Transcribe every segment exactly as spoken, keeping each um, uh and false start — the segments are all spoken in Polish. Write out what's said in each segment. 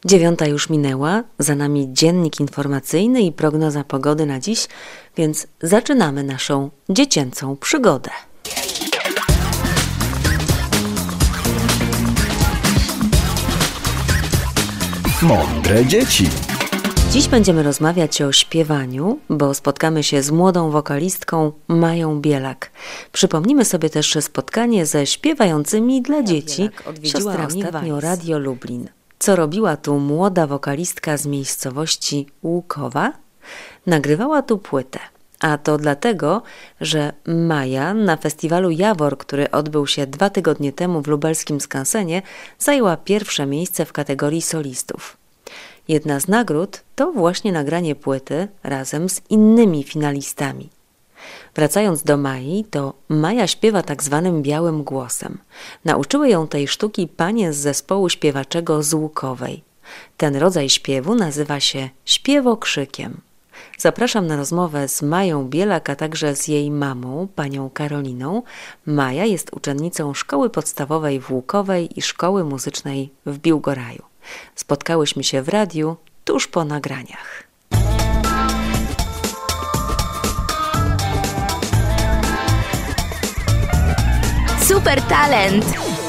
Dziewiąta już minęła, za nami dziennik informacyjny i prognoza pogody na dziś, więc zaczynamy naszą dziecięcą przygodę. Mądre dzieci. Dziś będziemy rozmawiać o śpiewaniu, bo spotkamy się z młodą wokalistką Mają Bielak. Przypomnimy sobie też spotkanie ze śpiewającymi dla dzieci siostrami ostatnio Radio Lublin. Co robiła tu młoda wokalistka z miejscowości Łukowa? Nagrywała tu płytę. A to dlatego, że Maja na festiwalu Jawor, który odbył się dwa tygodnie temu w lubelskim Skansenie, zajęła pierwsze miejsce w kategorii solistów. Jedna z nagród to właśnie nagranie płyty razem z innymi finalistami. Wracając do Mai, to Maja śpiewa tak zwanym białym głosem. Nauczyły ją tej sztuki panie z zespołu śpiewaczego z Łukowej. Ten rodzaj śpiewu nazywa się śpiewokrzykiem. Zapraszam na rozmowę z Mają Bielak, a także z jej mamą, panią Karoliną. Maja jest uczennicą szkoły podstawowej w Łukowej i szkoły muzycznej w Biłgoraju. Spotkałyśmy się w radiu tuż po nagraniach. Super talent!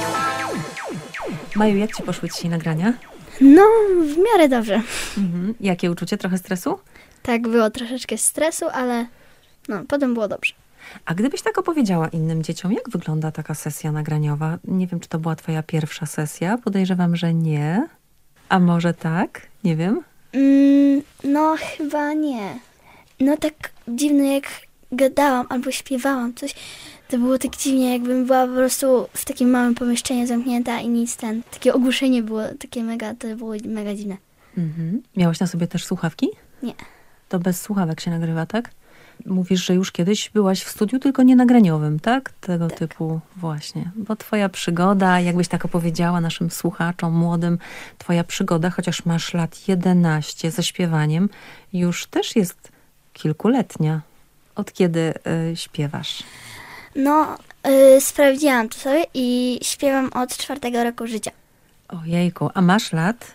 Maju, jak ci poszły dzisiaj nagrania? No, w miarę dobrze. Mhm. Jakie uczucie? Trochę stresu? Tak, było troszeczkę stresu, ale no, potem było dobrze. A gdybyś tak opowiedziała innym dzieciom, jak wygląda taka sesja nagraniowa? Nie wiem, czy to była twoja pierwsza sesja. Podejrzewam, że nie. A może tak? Nie wiem. Mm, no, chyba nie. No tak dziwne, jak gadałam albo śpiewałam coś, to było tak dziwnie, jakbym była po prostu w takim małym pomieszczeniu zamknięta i nic ten. Takie ogłuszenie było takie mega, to było mega dziwne. Mhm. Miałaś na sobie też słuchawki? Nie. To bez słuchawek się nagrywa, tak? Mówisz, że już kiedyś byłaś w studiu, tylko nie nagraniowym, tak? Tego tak. typu właśnie. Bo twoja przygoda, jakbyś tak opowiedziała naszym słuchaczom młodym, twoja przygoda, chociaż masz lat jedenaście ze śpiewaniem, już też jest kilkuletnia. Od kiedy y, śpiewasz? No, yy, sprawdziłam to sobie i śpiewam od czwartego roku życia. Ojejku, a masz lat?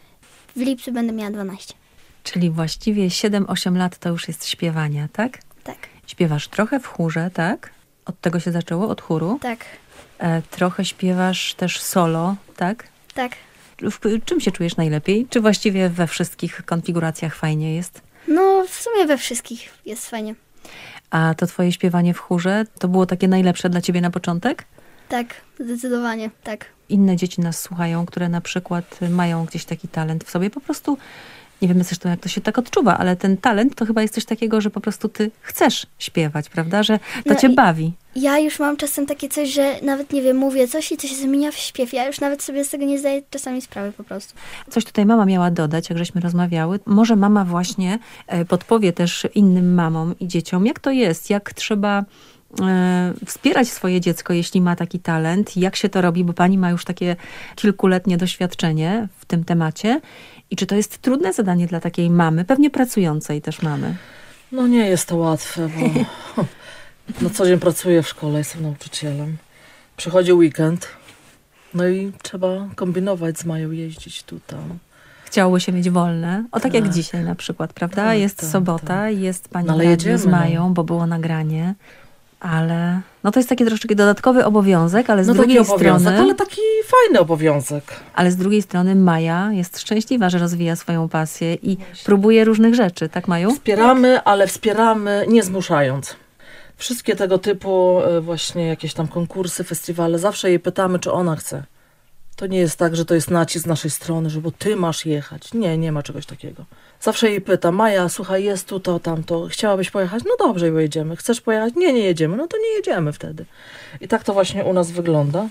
W lipcu będę miała dwanaście. Czyli właściwie siedem osiem lat to już jest śpiewania, tak? Tak. Śpiewasz trochę w chórze, tak? Od tego się zaczęło, od chóru? Tak. E, trochę śpiewasz też solo, tak? Tak. W czym się czujesz najlepiej? Czy właściwie we wszystkich konfiguracjach fajnie jest? No, w sumie we wszystkich jest fajnie. A to twoje śpiewanie w chórze, to było takie najlepsze dla ciebie na początek? Tak, zdecydowanie, tak. Inne dzieci nas słuchają, które na przykład mają gdzieś taki talent w sobie, po prostu, nie wiemy zresztą jak to się tak odczuwa, ale ten talent to chyba jest coś takiego, że po prostu ty chcesz śpiewać, prawda? Że to no cię bawi. Ja już mam czasem takie coś, że nawet, nie wiem, mówię coś i to się zmienia w śpiew. Ja już nawet sobie z tego nie zdaję czasami sprawy po prostu. Coś tutaj mama miała dodać, jak żeśmy rozmawiały. Może mama właśnie podpowie też innym mamom i dzieciom, jak to jest, jak trzeba e, wspierać swoje dziecko, jeśli ma taki talent, jak się to robi, bo pani ma już takie kilkuletnie doświadczenie w tym temacie. I czy to jest trudne zadanie dla takiej mamy, pewnie pracującej też mamy? No nie jest to łatwe, bo na co dzień pracuję w szkole, jestem nauczycielem. Przychodzi weekend, no i trzeba kombinować z Mają, jeździć tu, tam. Chciałoby się mieć wolne. O tak, tak jak dzisiaj na przykład, prawda? Tak, jest tak, sobota, tak. jest pani no, jedziemy, z Mają, no. bo było nagranie. Ale no to jest taki troszeczkę dodatkowy obowiązek, ale z no drugiej taki obowiązek, strony... ale taki fajny obowiązek. Ale z drugiej strony Maja jest szczęśliwa, że rozwija swoją pasję i Właśnie. próbuje różnych rzeczy, tak Maju? Wspieramy, tak. ale wspieramy nie zmuszając. Wszystkie tego typu właśnie jakieś tam konkursy, festiwale, zawsze jej pytamy, czy ona chce. To nie jest tak, że to jest nacisk z naszej strony, że bo ty masz jechać. Nie, nie ma czegoś takiego. Zawsze jej pytam, Maja, słuchaj, jest tu to, tamto, chciałabyś pojechać? No dobrze, jedziemy. Chcesz pojechać? Nie, nie jedziemy. No to nie jedziemy wtedy. I tak to właśnie u nas wygląda.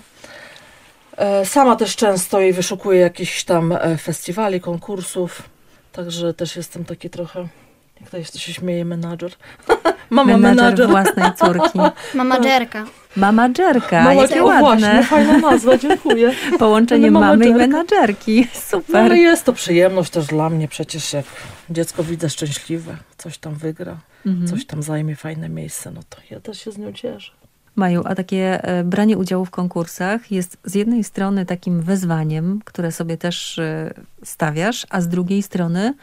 Sama też często jej wyszukuję jakichś tam festiwali, konkursów. Także też jestem taki trochę, jak to jest, to się śmieje, menadżer. Mama menadżer własnej córki. Mamadżerka. Mamadżerka, Mama, jakie o, ładne. Właśnie, fajna nazwa, dziękuję. Połączenie mamy i menadżerki, super. No ale jest to przyjemność też dla mnie, przecież jak dziecko widzę szczęśliwe, coś tam wygra, mhm. coś tam zajmie fajne miejsce, no to ja też się z nią cieszę. Maju, a takie e, branie udziału w konkursach jest z jednej strony takim wyzwaniem, które sobie też e, stawiasz, a z drugiej strony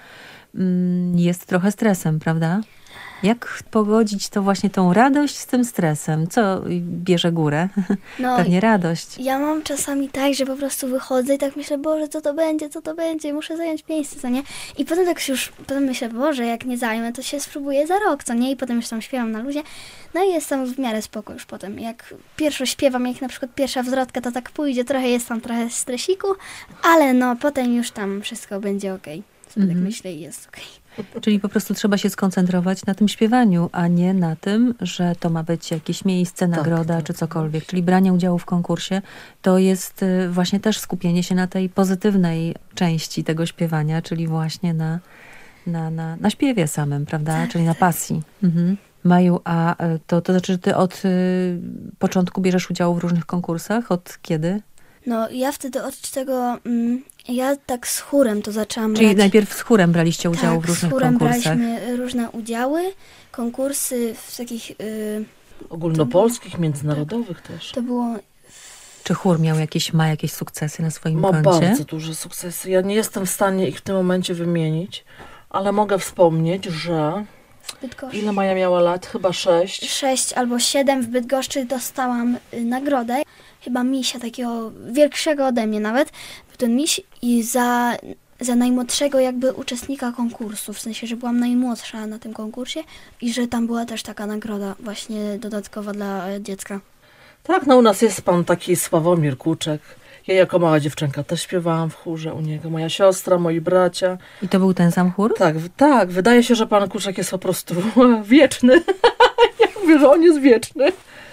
mm, jest trochę stresem, prawda? Jak pogodzić to właśnie tą radość z tym stresem? Co bierze górę? No, Pewnie radość. ja mam czasami tak, że po prostu wychodzę i tak myślę, Boże, co to będzie, co to będzie, muszę zająć miejsce, co nie? I potem tak już, potem myślę, Boże, jak nie zajmę, to się spróbuję za rok, co nie? I potem już tam śpiewam na luzie. No i jest tam w miarę spoko już potem. Jak pierwszo śpiewam, jak na przykład pierwsza wzrodka, to tak pójdzie, trochę jest tam trochę stresiku, ale no potem już tam wszystko będzie okej. Sobie Mhm. tak myślę i jest okej. Czyli po prostu trzeba się skoncentrować na tym śpiewaniu, a nie na tym, że to ma być jakieś miejsce, nagroda tak, czy cokolwiek. Czyli branie udziału w konkursie to jest y, właśnie też skupienie się na tej pozytywnej części tego śpiewania, czyli właśnie na, na, na, na śpiewie samym, prawda? Tak, czyli na tak. pasji. Mhm. Maju, a y, to, to znaczy, że ty od y, początku bierzesz udział w różnych konkursach? Od kiedy? No ja wtedy od tego, mm, ja tak z chórem to zaczęłam Czyli brać. najpierw z chórem braliście udział tak, w różnych z chórem konkursach. braliśmy różne udziały, konkursy w takich, y, Ogólnopolskich, międzynarodowych też. to było Czy chór miał jakieś, ma jakieś sukcesy na swoim Ma koncie? bardzo duże sukcesy. Ja nie jestem w stanie ich w tym momencie wymienić, ale mogę wspomnieć, że w Bydgoszczy. ile Maja miała lat? Chyba sześć. Sześć albo siedem w Bydgoszczy dostałam y, nagrodę. Chyba misia takiego większego ode mnie nawet. Był ten miś i za, za najmłodszego jakby uczestnika konkursu. W sensie, że byłam najmłodsza na tym konkursie i że tam była też taka nagroda właśnie dodatkowa dla e, dziecka. Tak, no u nas jest pan taki Sławomir Kuczek. Ja jako mała dziewczynka też śpiewałam w chórze u niego. Moja siostra, moi bracia. I to był ten sam chór? Tak, w- tak, wydaje się, że pan Kuczek jest po prostu wieczny. Ja mówię, że on jest wieczny.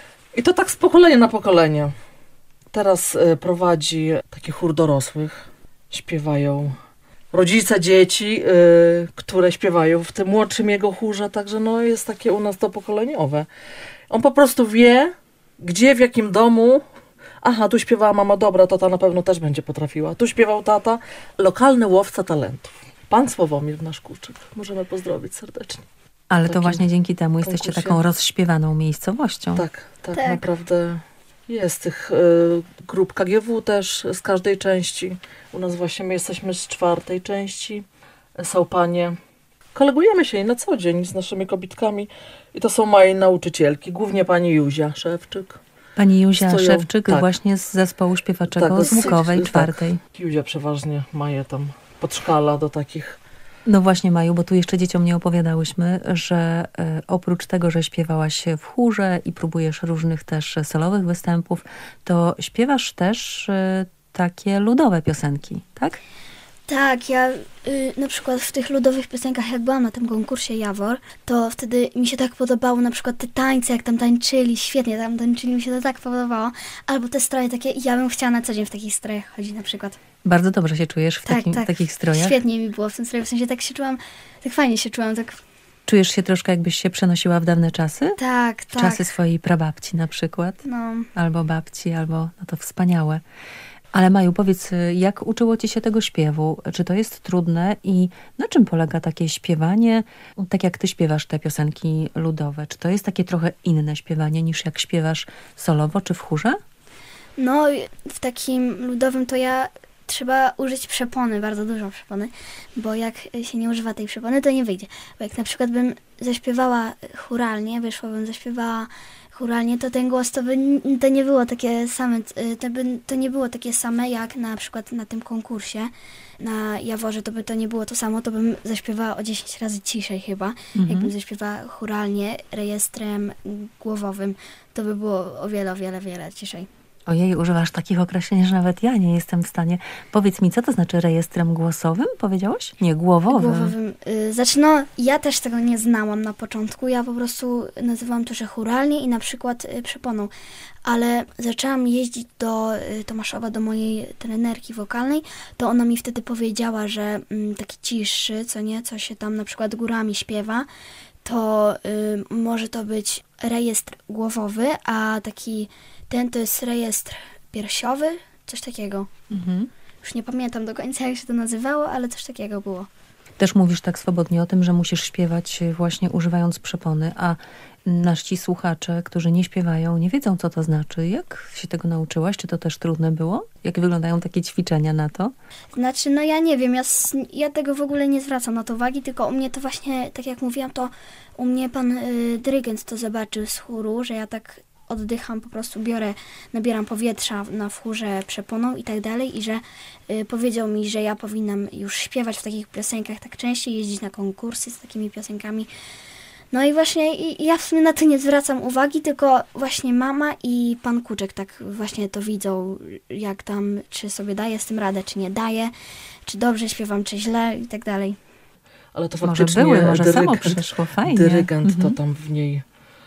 I to tak z pokolenia na pokolenie. Teraz e, prowadzi taki chór dorosłych. Śpiewają rodzice dzieci, e, które śpiewają w tym młodszym jego chórze. Także no jest takie u nas to pokoleniowe. On po prostu wie, gdzie, w jakim domu. Aha, tu śpiewała mama, dobra, to ta na pewno też będzie potrafiła. Tu śpiewał tata. Lokalny łowca talentów. Pan Sławomir, nasz Kuczek. Możemy pozdrowić serdecznie. Ale to takim właśnie dzięki temu jesteście konkursie. taką rozśpiewaną miejscowością. Tak, tak, Tak. naprawdę jest tych y, grup K G W też z każdej części. U nas właśnie my jesteśmy z czwartej części. Są panie. Kolegujemy się na co dzień z naszymi kobitkami i to są moje nauczycielki, głównie pani Józia Szewczyk. Pani Józia Stoją- Szewczyk tak. właśnie z zespołu śpiewaczego Tak, z Łukowej, tak. czwartej. Józia przeważnie ma je tam podszkala do takich. No właśnie, Maju, bo tu jeszcze dzieciom nie opowiadałyśmy, że e, oprócz tego, że śpiewałaś w chórze i próbujesz różnych też solowych występów, to śpiewasz też e, takie ludowe piosenki, tak? Tak, ja y, na przykład w tych ludowych piosenkach, jak byłam na tym konkursie Jawor, to wtedy mi się tak podobało na przykład te tańce, jak tam tańczyli, świetnie tam tańczyli, mi się to tak podobało. Albo te stroje takie, ja bym chciała na co dzień w takich strojach chodzić na przykład. Bardzo dobrze się czujesz w Tak, takim, tak. takich strojach. Świetnie mi było w tym stroju, w sensie tak się czułam, tak fajnie się czułam, tak, Czujesz się troszkę, jakbyś się przenosiła w dawne czasy? tak, W tak. czasy swojej prababci na przykład. No, Albo babci, albo no to wspaniałe. Ale Maju, powiedz, jak uczyło ci się tego śpiewu? Czy to jest trudne i na czym polega takie śpiewanie, tak jak ty śpiewasz te piosenki ludowe? Czy to jest takie trochę inne śpiewanie niż jak śpiewasz solowo czy w chórze? no w takim ludowym to ja trzeba użyć przepony, bardzo dużo przepony, bo jak się nie używa tej przepony, to nie wyjdzie. Bo jak na przykład bym zaśpiewała chóralnie, wyszłabym, zaśpiewała chóralnie, to ten głos to by to nie było takie same, to by to nie było takie same jak na przykład na tym konkursie na Jaworze, to by to nie było to samo, to bym zaśpiewała o dziesięć razy ciszej chyba. Mhm. Jakbym zaśpiewała chóralnie rejestrem głowowym, to by było o wiele, o wiele, wiele ciszej. Ojej, używasz takich określeń, że nawet ja nie jestem w stanie. Powiedz mi, co to znaczy rejestrem głosowym, powiedziałeś? Nie, głowowym. Głowowym. Y, Znaczy, no, ja też tego nie znałam na początku. Ja po prostu nazywałam to, że chóralnie i na przykład y, przeponą. Ale zaczęłam jeździć do y, Tomaszowa, do mojej trenerki wokalnej, to ona mi wtedy powiedziała, że mm, taki ciszy, co nie, co się tam na przykład górami śpiewa, to y, może to być rejestr głowowy, a taki ten to jest rejestr piersiowy, coś takiego. Mhm. Już nie pamiętam do końca, jak się to nazywało, ale coś takiego było. Też mówisz tak swobodnie o tym, że musisz śpiewać właśnie używając przepony, a nasi słuchacze, którzy nie śpiewają, nie wiedzą, co to znaczy. Jak się tego nauczyłaś? Czy to też trudne było? Jak wyglądają takie ćwiczenia na to? Znaczy, no ja nie wiem, ja, ja tego w ogóle nie zwracam na to uwagi, tylko u mnie to właśnie, tak jak mówiłam, to u mnie pan y, dyrygent to zobaczył z chóru, że ja tak oddycham, po prostu biorę, nabieram powietrza na w chórze przeponą i tak dalej i że y, powiedział mi, że ja powinnam już śpiewać w takich piosenkach tak częściej, jeździć na konkursy z takimi piosenkami. No i właśnie i ja w sumie na to nie zwracam uwagi, tylko właśnie mama i pan Kuczek tak właśnie to widzą, jak tam, czy sobie daję z tym radę, czy nie daję, czy dobrze śpiewam, czy źle i tak dalej. Ale to Może faktycznie były, może samo dyrygent, przyszło, fajnie. dyrygent Mhm. to tam w niej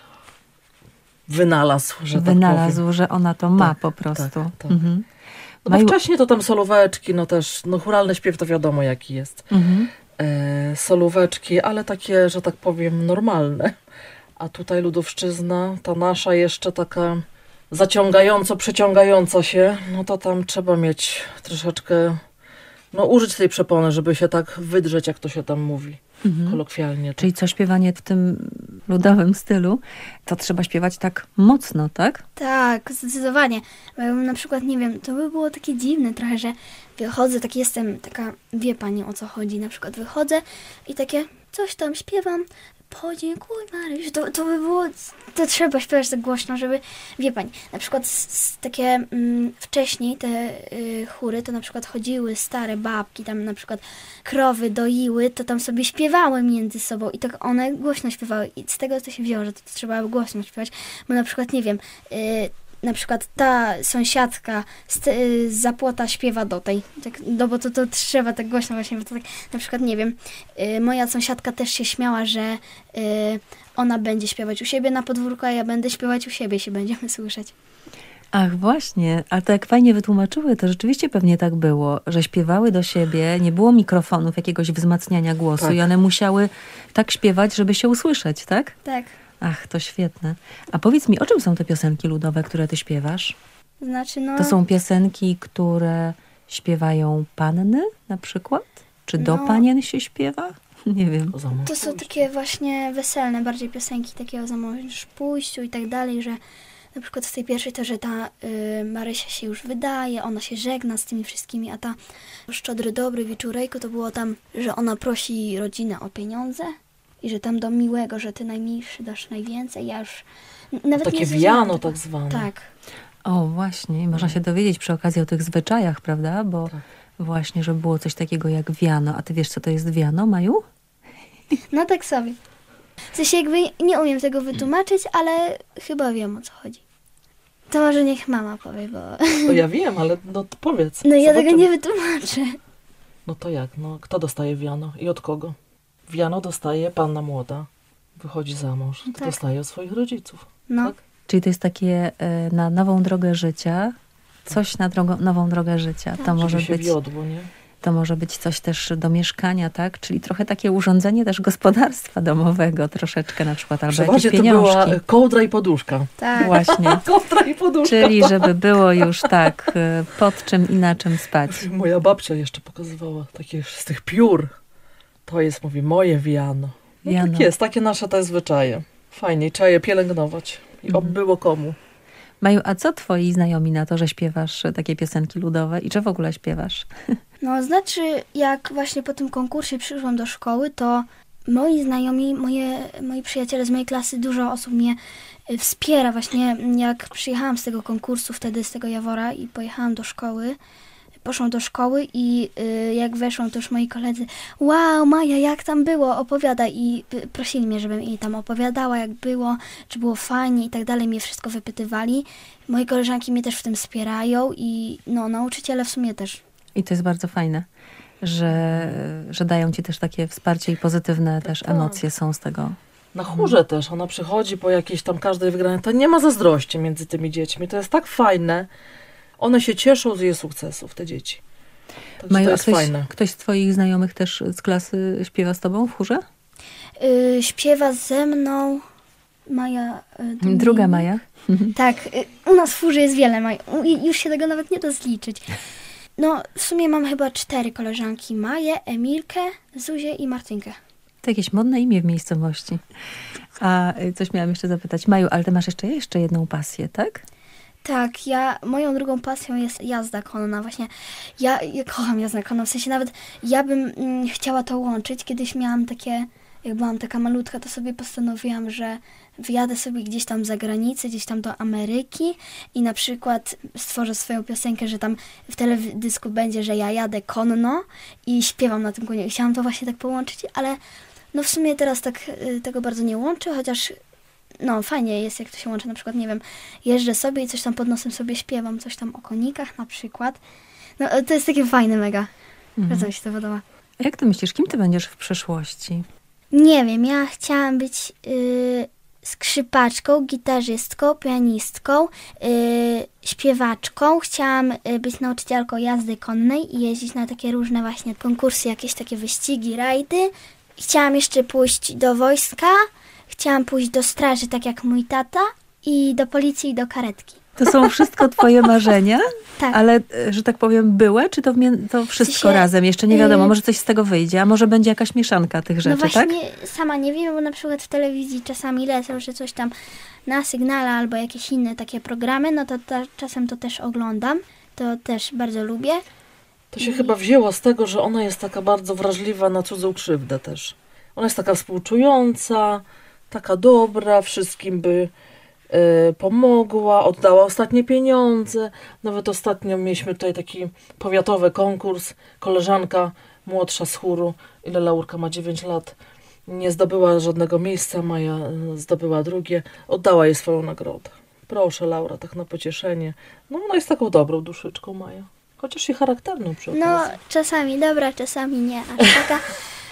wynalazł, że Wynalazł, tak powiem. że ona to ma Tak, po prostu. tak, tak. Mhm. No bo Maju- wcześniej to tam solóweczki, no też, no chóralny śpiew to wiadomo jaki jest. Mhm. E, solóweczki, ale takie, że tak powiem, normalne. A tutaj ludowszczyzna, ta nasza jeszcze taka zaciągająco, przeciągająca się, no to tam trzeba mieć troszeczkę, no użyć tej przepony, żeby się tak wydrzeć, jak to się tam mówi, Mhm. kolokwialnie. Czyli co śpiewanie w tym ludowym stylu, to trzeba śpiewać tak mocno, tak? Tak, zdecydowanie. Bo ja bym na przykład, nie wiem, to by było takie dziwne trochę, że wychodzę, tak jestem, taka, wie pani o co chodzi, na przykład wychodzę i takie coś tam śpiewam, podziękuj Maryś, to, to by było, to trzeba śpiewać tak głośno, żeby, wie pani, na przykład s, s, takie mm, wcześniej te y, chóry, to na przykład chodziły stare babki, tam na przykład krowy doiły, to tam sobie śpiewały między sobą i tak one głośno śpiewały i z tego to się wzięło, że to, to trzeba głośno śpiewać, bo na przykład, nie wiem, y, na przykład ta sąsiadka z, y, z zapłota śpiewa do tej, tak, no bo to, to trzeba tak głośno właśnie, bo to tak, na przykład, nie wiem, y, moja sąsiadka też się śmiała, że y, ona będzie śpiewać u siebie na podwórku, a ja będę śpiewać u siebie, się będziemy słyszeć. Ach, właśnie. A to jak fajnie wytłumaczyły, to rzeczywiście pewnie tak było, że śpiewały do siebie, nie było mikrofonów, jakiegoś wzmacniania głosu Tak. i one musiały tak śpiewać, żeby się usłyszeć, tak? Tak, Ach, to świetne. A powiedz mi, o czym są te piosenki ludowe, które ty śpiewasz? znaczy no... To są piosenki, które śpiewają panny na przykład? Czy do No. panien się śpiewa? Nie wiem. za mąż To są takie właśnie weselne bardziej piosenki, takie o za mąż pójściu i tak dalej, że na przykład w tej pierwszej to, że ta y, Marysia się już wydaje, ona się żegna z tymi wszystkimi, a ta szczodry, dobry wieczórejko to było tam, że ona prosi rodzinę o pieniądze i że tam do miłego, że ty najmilszy dasz najwięcej, ja już n- nawet Takie nie zrozumiałam wiano tego. tak zwane. Tak, O, właśnie. I można się dowiedzieć przy okazji o tych zwyczajach, prawda? Bo Tak. właśnie, że było coś takiego jak wiano. A ty wiesz, co to jest wiano, Maju? no tak sobie. W sensie jakby nie umiem tego wytłumaczyć, ale chyba wiem, o co chodzi. To może niech mama powie, bo To ja wiem, ale no to powiedz. no ja tego zobaczymy. nie wytłumaczę. No to jak? No kto dostaje wiano i od kogo? Wiano dostaje panna młoda. Wychodzi za mąż. To Tak. dostaje od swoich rodziców. No. Tak? Czyli to jest takie e, na nową drogę życia, coś na drogą, nową drogę życia. To może Żeby się być, wiodło, nie? to może być coś też do mieszkania, tak? Czyli trochę takie urządzenie też gospodarstwa domowego troszeczkę na przykład, albo jakieś Przeważnie to pieniążki. była e, kołdra i poduszka. Tak. Właśnie. Kołdra i poduszka. Czyli żeby było już tak, e, pod czym i na czym spać. Moja babcia jeszcze pokazywała takie z tych piór. To jest, mówi, moje wiano. No Wiano. tak jest, takie nasze te zwyczaje. Fajnie, i trzeba je pielęgnować. I Mhm. oby było komu. Maju, a co twoi znajomi na to, że śpiewasz takie piosenki ludowe i czy w ogóle śpiewasz? No, znaczy, jak właśnie po tym konkursie przyszłam do szkoły, to moi znajomi, moje, moi przyjaciele z mojej klasy, dużo osób mnie y, wspiera. Właśnie jak przyjechałam z tego konkursu, wtedy z tego Jawora i pojechałam do szkoły, poszłam do szkoły i y, jak weszłam, to już moi koledzy, wow, Maja, jak tam było, opowiadaj. I y, prosili mnie, żebym jej tam opowiadała, jak było, czy było fajnie i tak dalej, mnie wszystko wypytywali. Moje koleżanki mnie też w tym wspierają i no, nauczyciele w sumie też. I to jest bardzo fajne, że, że dają ci też takie wsparcie i pozytywne też tak. emocje są z tego. Na chórze też, ona przychodzi po jakiejś tam każdej wygranej. To nie ma zazdrości między tymi dziećmi. To jest tak fajne. One się cieszą z jej sukcesów, te dzieci. Także Maju, to a jest ktoś, fajne. ktoś z twoich znajomych też z klasy śpiewa z tobą w chórze? Y, śpiewa ze mną Maja. y, Dominik. Druga Maja. Tak, y, u nas w chórze jest wiele Maj. U- i Już się tego nawet nie da zliczyć. No, w sumie mam chyba cztery koleżanki. Maję, Emilkę, Zuzię i Martynkę. To jakieś modne imię w miejscowości. A coś miałam jeszcze zapytać. Maju, ale ty masz jeszcze, jeszcze jedną pasję, tak? Tak, ja, moją drugą pasją jest jazda konna. Właśnie ja, ja kocham jazdę konną. W sensie nawet ja bym mm, chciała to łączyć. Kiedyś miałam takie, jak byłam taka malutka, to sobie postanowiłam, że wyjadę sobie gdzieś tam za granicę, gdzieś tam do Ameryki i na przykład stworzę swoją piosenkę, że tam w teledysku będzie, że ja jadę konno i śpiewam na tym konie. Chciałam to właśnie tak połączyć, ale no w sumie teraz tak y, tego bardzo nie łączę, chociaż no fajnie jest, jak to się łączy. Na przykład, nie wiem, jeżdżę sobie i coś tam pod nosem sobie śpiewam, coś tam o konikach na przykład. No to jest takie fajne mega. Mhm. Bardzo mi się to podoba. A jak ty myślisz, kim ty będziesz w przyszłości? Nie wiem, ja chciałam być y, skrzypaczką, gitarzystką, pianistką, y, śpiewaczką. Chciałam y, być nauczycielką jazdy konnej i jeździć na takie różne właśnie konkursy, jakieś takie wyścigi, rajdy. Chciałam jeszcze pójść do wojska, chciałam pójść do straży, tak jak mój tata, i do policji, i do karetki. To są wszystko twoje marzenia? Tak. Ale, że tak powiem, były? Czy to, wmie- to wszystko W sensie, razem? Jeszcze nie wiadomo, yy, może coś z tego wyjdzie, a może będzie jakaś mieszanka tych rzeczy, No właśnie tak? sama nie wiem, bo na przykład w telewizji czasami lecą, że coś tam na Sygnale albo jakieś inne takie programy, no to ta, czasem to też oglądam. To też bardzo lubię. To się chyba wzięło z tego, że ona jest taka bardzo wrażliwa na cudzą krzywdę też. Ona jest taka współczująca, taka dobra, wszystkim by y, pomogła, oddała ostatnie pieniądze. Nawet ostatnio mieliśmy tutaj taki powiatowy konkurs. Koleżanka młodsza z chóru, ile Laurka ma dziewięć lat, nie zdobyła żadnego miejsca, Maja y, zdobyła drugie, oddała jej swoją nagrodę. Proszę, Laura, tak na pocieszenie. No ona jest taką dobrą duszyczką, Maja. Chociaż i charakterną przy okazji. No czasami dobra, czasami nie, aż taka.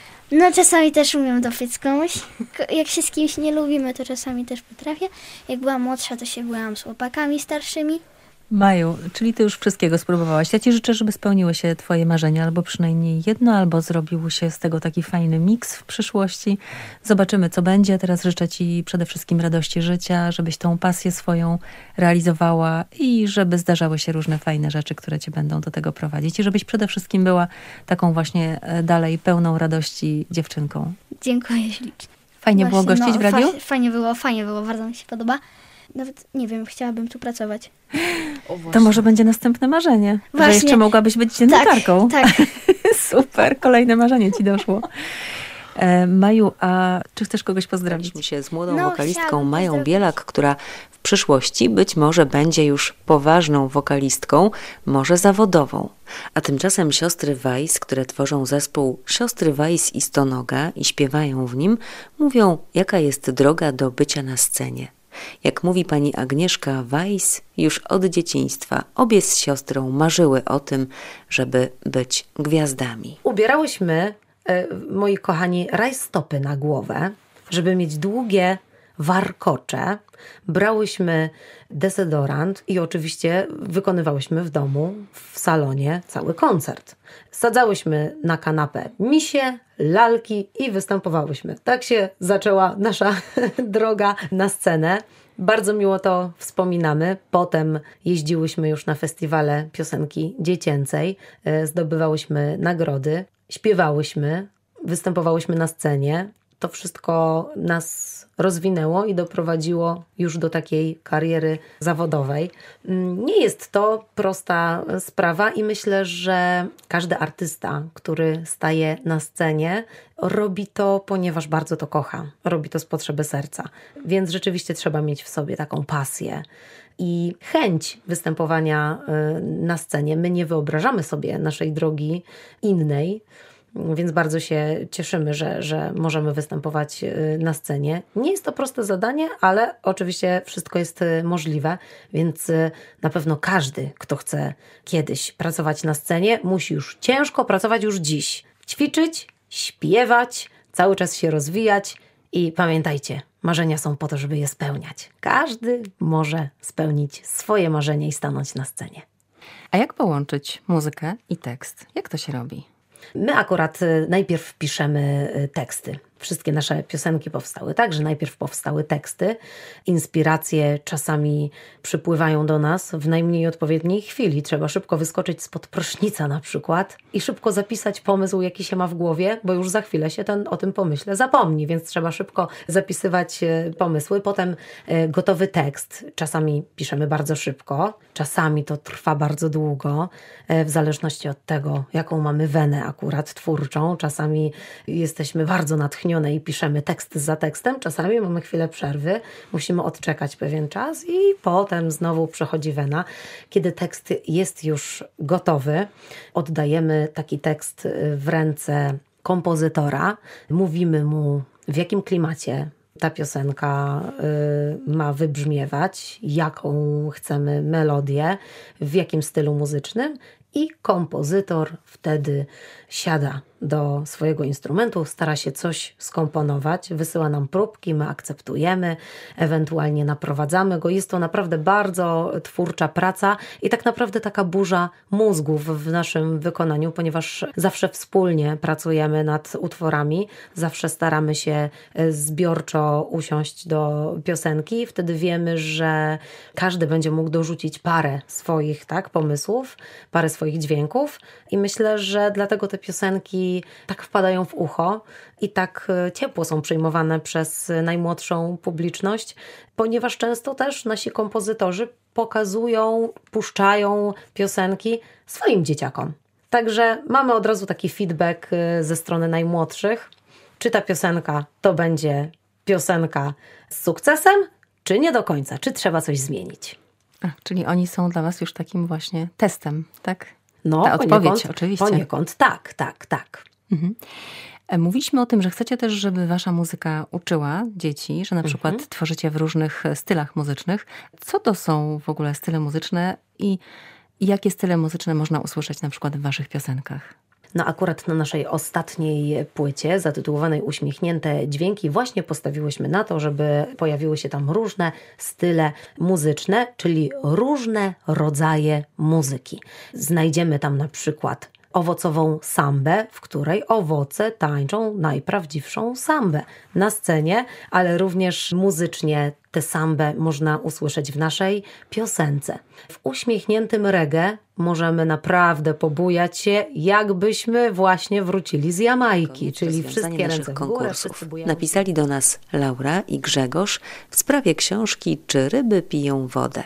No czasami też umiem dopiec komuś. K- Jak się z kimś nie lubimy, to czasami też potrafię. Jak byłam młodsza, to się byłam z chłopakami starszymi. Maju, czyli ty już wszystkiego spróbowałaś. Ja ci życzę, żeby spełniły się twoje marzenia, albo przynajmniej jedno, albo zrobił się z tego taki fajny miks w przyszłości. Zobaczymy, co będzie. Teraz życzę ci przede wszystkim radości życia, żebyś tą pasję swoją realizowała i żeby zdarzały się różne fajne rzeczy, które cię będą do tego prowadzić. I żebyś przede wszystkim była taką właśnie e, dalej pełną radości dziewczynką. Dziękuję ślicznie. Fajnie było Właśnie, gościć no, w radiu? fa- Fajnie było, fajnie było, bardzo mi się podoba. Nawet nie wiem, chciałabym tu pracować. O, właśnie. To może będzie następne marzenie, Właśnie. że jeszcze mogłabyś być dziennikarką. Tak, tak. Super, kolejne marzenie ci doszło. E, Maju, a czy chcesz kogoś pozdrowić? Spotkaliśmy się z młodą No, wokalistką chciałabym Mają pozdrowić. Bielak, która w przyszłości być może będzie już poważną wokalistką, może zawodową. A tymczasem siostry Weiss, które tworzą zespół Siostry Weiss i Stonoga i śpiewają w nim, mówią, jaka jest droga do bycia na scenie. Jak mówi pani Agnieszka Weiss, już od dzieciństwa obie z siostrą marzyły o tym, żeby być gwiazdami. Ubierałyśmy, e, moi kochani, rajstopy na głowę, żeby mieć długie warkocze. Brałyśmy dezodorant i oczywiście wykonywałyśmy w domu, w salonie cały koncert. Sadzałyśmy na kanapę misie, lalki i występowałyśmy. Tak się zaczęła nasza droga na scenę. Bardzo miło to wspominamy. Potem jeździłyśmy już na festiwale piosenki dziecięcej, e, zdobywałyśmy nagrody, śpiewałyśmy, występowałyśmy na scenie. To wszystko nas rozwinęło i doprowadziło już do takiej kariery zawodowej. Nie jest to prosta sprawa i myślę, że każdy artysta, który staje na scenie, robi to, ponieważ bardzo to kocha. Robi to z potrzeby serca. Więc rzeczywiście trzeba mieć w sobie taką pasję i chęć występowania na scenie. My nie wyobrażamy sobie naszej drogi innej, więc bardzo się cieszymy, że, że możemy występować na scenie. Nie jest to proste zadanie, ale oczywiście wszystko jest możliwe, więc na pewno każdy, kto chce kiedyś pracować na scenie, musi już ciężko pracować już dziś. Ćwiczyć, śpiewać, cały czas się rozwijać i pamiętajcie, marzenia są po to, żeby je spełniać. Każdy może spełnić swoje marzenie i stanąć na scenie. A jak połączyć muzykę i tekst? Jak to się robi? My akurat najpierw piszemy teksty. Wszystkie nasze piosenki powstały tak, że najpierw powstały teksty, inspiracje czasami przypływają do nas w najmniej odpowiedniej chwili. Trzeba szybko wyskoczyć spod prysznica na przykład i szybko zapisać pomysł, jaki się ma w głowie, bo już za chwilę się ten, o tym pomyśle zapomni, więc trzeba szybko zapisywać pomysły. Potem gotowy tekst. Czasami piszemy bardzo szybko, czasami to trwa bardzo długo, w zależności od tego, jaką mamy wenę akurat twórczą. Czasami jesteśmy bardzo natchnione i piszemy tekst za tekstem, czasami mamy chwilę przerwy, musimy odczekać pewien czas i potem znowu przechodzi wena. Kiedy tekst jest już gotowy, oddajemy taki tekst w ręce kompozytora, mówimy mu, w jakim klimacie ta piosenka y, ma wybrzmiewać, jaką chcemy melodię, w jakim stylu muzycznym i kompozytor wtedy siada do swojego instrumentu, stara się coś skomponować, wysyła nam próbki, my akceptujemy, ewentualnie naprowadzamy go. Jest to naprawdę bardzo twórcza praca i tak naprawdę taka burza mózgów w naszym wykonaniu, ponieważ zawsze wspólnie pracujemy nad utworami, zawsze staramy się zbiorczo usiąść do piosenki. Wtedy wiemy, że każdy będzie mógł dorzucić parę swoich tak, pomysłów, parę swoich dźwięków i myślę, że dlatego te piosenki tak wpadają w ucho i tak ciepło są przyjmowane przez najmłodszą publiczność, ponieważ często też nasi kompozytorzy pokazują, puszczają piosenki swoim dzieciakom. Także mamy od razu taki feedback ze strony najmłodszych. Czy ta piosenka to będzie piosenka z sukcesem, czy nie do końca? Czy trzeba coś zmienić? Ach, czyli oni są dla was już takim właśnie testem, tak? No, ta odpowiedź poniekąd, oczywiście. Poniekąd tak, tak, tak. Mhm. Mówiliśmy o tym, że chcecie też, żeby wasza muzyka uczyła dzieci, że na przykład Mhm. tworzycie w różnych stylach muzycznych. Co to są w ogóle style muzyczne i jakie style muzyczne można usłyszeć na przykład w waszych piosenkach? No akurat na naszej ostatniej płycie zatytułowanej Uśmiechnięte dźwięki właśnie postawiłyśmy na to, żeby pojawiły się tam różne style muzyczne, czyli różne rodzaje muzyki. Znajdziemy tam na przykład owocową sambę, w której owoce tańczą najprawdziwszą sambę na scenie, ale również muzycznie tę sambę można usłyszeć w naszej piosence. W uśmiechniętym reggae możemy naprawdę pobujać się, jakbyśmy właśnie wrócili z Jamajki, czyli wszystkie ręce w górę. Konkursów. Napisali do nas Laura i Grzegorz w sprawie książki Czy ryby piją wodę.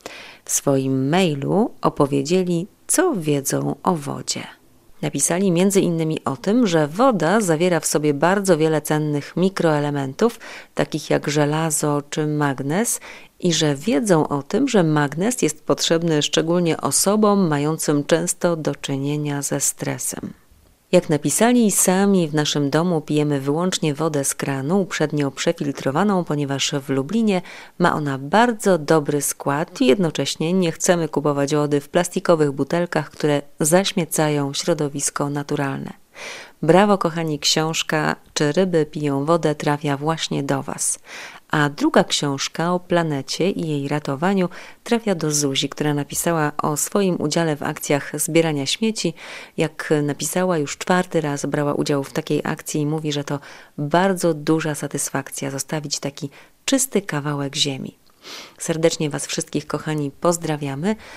W swoim mailu opowiedzieli, co wiedzą o wodzie. Napisali między innymi o tym, że woda zawiera w sobie bardzo wiele cennych mikroelementów, takich jak żelazo czy magnez, i że wiedzą o tym, że magnez jest potrzebny szczególnie osobom mającym często do czynienia ze stresem. Jak napisali, sami w naszym domu pijemy wyłącznie wodę z kranu, uprzednio przefiltrowaną, ponieważ w Lublinie ma ona bardzo dobry skład i jednocześnie nie chcemy kupować wody w plastikowych butelkach, które zaśmiecają środowisko naturalne. Brawo, kochani, książka Czy ryby piją wodę trafia właśnie do was. A druga książka o planecie i jej ratowaniu trafia do Zuzi, która napisała o swoim udziale w akcjach zbierania śmieci. Jak napisała, już czwarty raz brała udział w takiej akcji i mówi, że to bardzo duża satysfakcja zostawić taki czysty kawałek ziemi. Serdecznie was wszystkich, kochani, pozdrawiamy,